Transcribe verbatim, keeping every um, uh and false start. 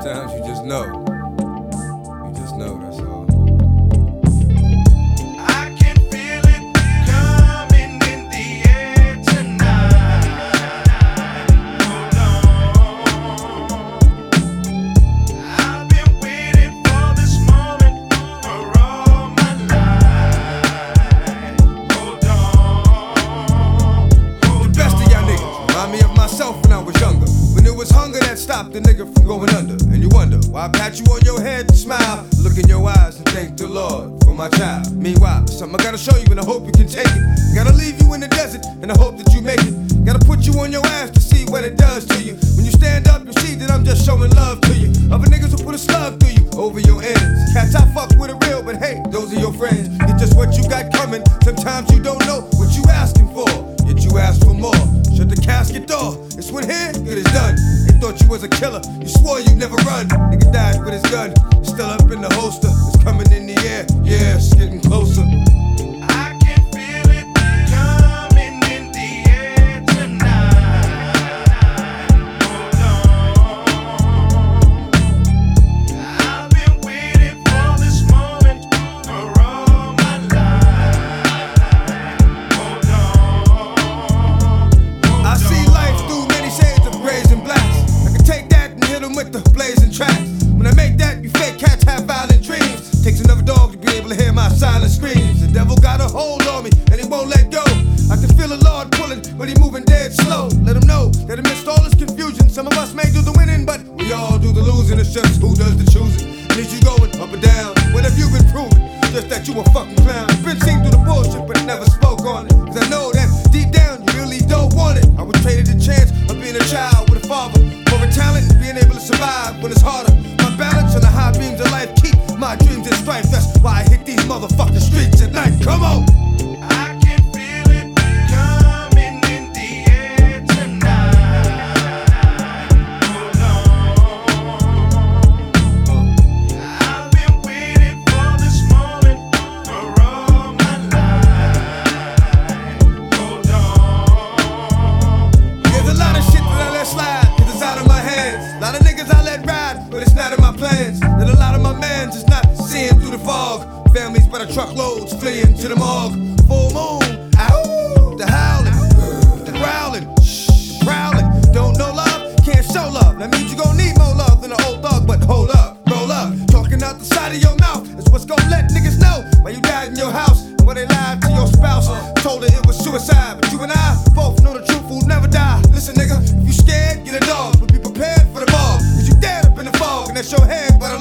Sometimes you just know. You just know, that's all. I can feel it coming in the air tonight. Hold on. I've been waiting for this moment for all my life. Hold on. Hold The best of y'all niggas remind me of myself when I was younger. When it was hunger that stopped the nigga from going under. And you wonder why I pat you on your head and smile, look in your eyes and thank the Lord for my child. Meanwhile, something I gotta show you and I hope you can take it. Gotta leave you in the desert and I hope that you make it. Gotta put you on your ass to see what it does to you. When you stand up, you see that I'm just showing love to you. Other niggas will put a slug through you over your ends. Cats I fuck with are real, but hey, those are your friends. Get just what you got coming. Sometimes you don't know what you asking for, yet you ask for more. Shut the casket door, it's when here, good is done. They thought you was a killer, you swore you'd never run. Nigga died with his gun, it's still up in the holster. It's coming in the air, yeah, it's getting closer. I can feel it coming in the air tonight. Hold on. I've been waiting for this moment for all my life. Hold on. Hold I see life through many shades of grays and blacks. I can take that and hit 'em with the blazing tracks. When I make that, you fake cats have violent dreams. Takes another dog to be able to hear my silent screams. The devil got a hold on me and he won't let go. I can feel the Lord pulling, but he moving dead slow. Let him know that amidst all this confusion, some of us may do the winning, but we all do the losing. It's just who does the choosing. And is you going up or down? What have you been proving? Just that you a fucking clown. Been seen through the bullshit, but never spoke on it. Cause I know that deep down you really don't want it. I would trade it the chance of being a child with a father, for a talent and being able to survive when it's harder. My balance on the high beams of life keep my dreams in strife. That's why I hit these motherfucking streets at night. Come on! I can feel it coming in the air tonight. Hold on. I've been waiting for this moment for all my life. Hold on. There's a lot of shit that I let slide, cause it's out of my hands. A lot of niggas I let ride, but it's not in my plans. And a lot of my mans is not seeing through the fog. Families by the truckloads fleeing to the morgue. Full moon, ow, the howling, the growling, shh, the prowling. Don't know love, can't show love. That means you gon' need more love than an old dog, but hold up, roll up. Talking out the side of your mouth is what's gon' let niggas know why you died in your house and why they lied to your spouse. Told her it was suicide, but you and I both know the truth will never die. Listen, nigga, if you scared, get a dog, but be prepared for the ball. Cause you dead up in the fog, and that's your head, but